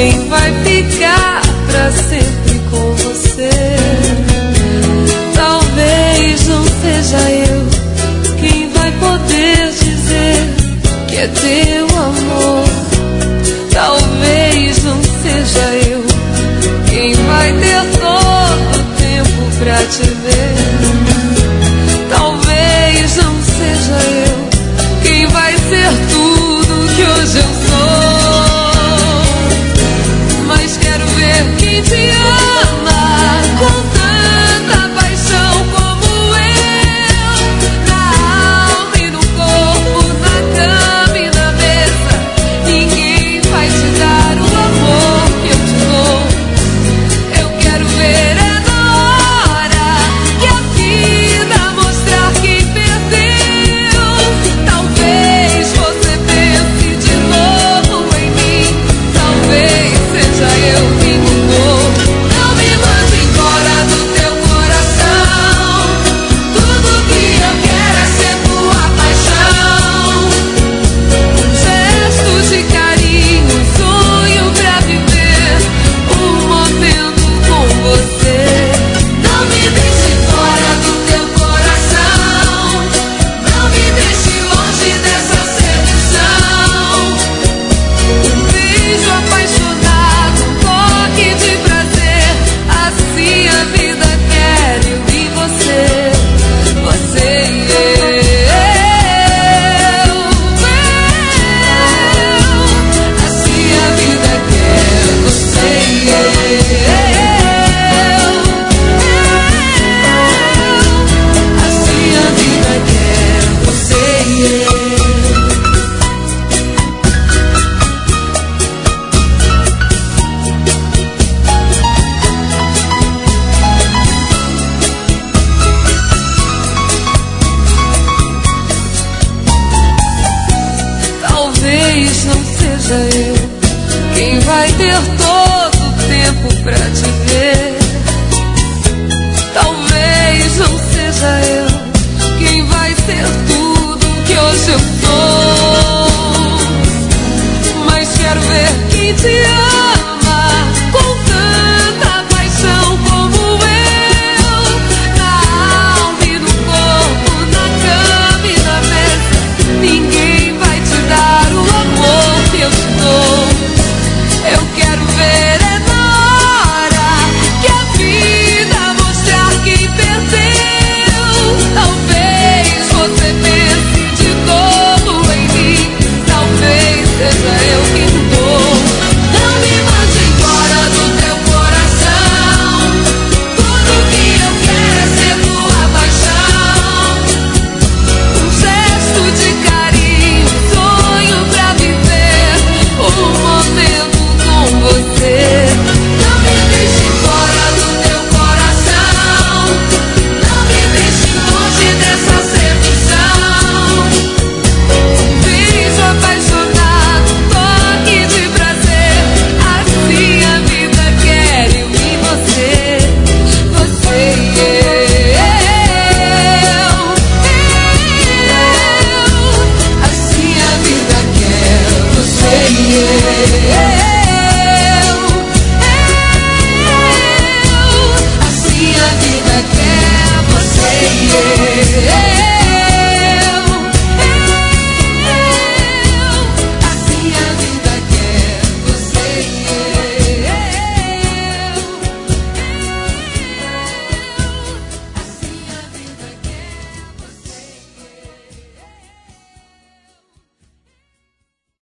quem vai ficar pra sempre com você. Talvez não seja eu quem vai poder dizer que é teu amor. Talvez não seja eu quem vai ter todo o tempo pra te ver. Talvez não seja eu quem vai ser tudo que hoje eu sou. Mas quero ver quem te ama com tanta paixão como eu. Na alma e no corpo, na cama e na mesa, ninguém vai te dar o amor que eu te dou. Eu quero ver é na hora que a vida mostrar quem perdeu. Talvez você pense de novo em mim. Talvez seja eu quem mudou. Não me mande embora do teu coração. Tudo que eu quero é ser tua paixão. Um gesto de carinho, um sonho pra viver um momento com você. Não me deixe fora do teu coração. Não me deixe longe dessa sedução. Um beijo apaixonado, um toque de prazer. Assim a vida quer eu e você. Você e eu. Assim a vida quer você e eu. Assim a vida quer você e eu. Talvez não seja eu quem vai ter todo o tempo pra te ver. Talvez não seja eu quem vai ser tudo que hoje eu sou. Mas quero ver quem te ama